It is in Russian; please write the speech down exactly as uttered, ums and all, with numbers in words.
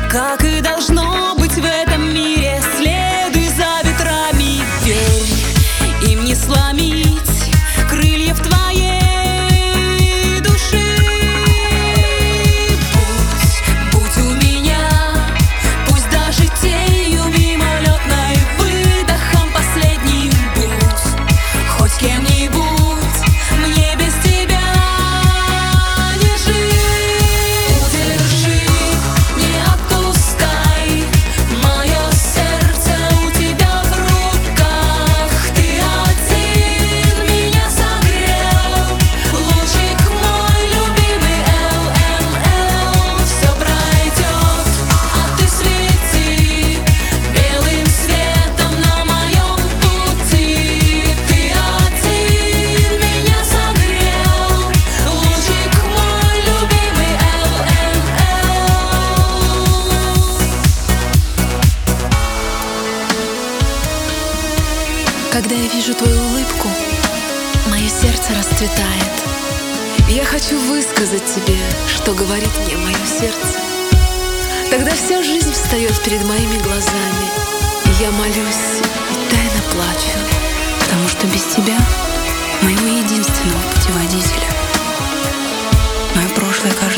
как и должно быть в этом мире. Следуй за ветрами, верь, им не сломить крыльев твоей души. Пусть, будь у меня, пусть даже тенью мимолетной, выдохом последним будь, хоть кем-нибудь, мне без тебя не жить. Удержи, не отпускай, мое сердце у тебя в руках. Ты один меня согрел, лучик мой любимый. эл эм эл. Все пройдет, а ты свети белым светом на моем пути. Ты один меня согрел, лучик мой любимый. эл эм эл. Когда я вижу твою улыбку, мое сердце расцветает. Я хочу высказать тебе, что говорит мне мое сердце. Тогда вся жизнь встает перед моими глазами, и я молюсь и тайно плачу, потому что без тебя, моего единственного путеводителя, мое прошлое кажется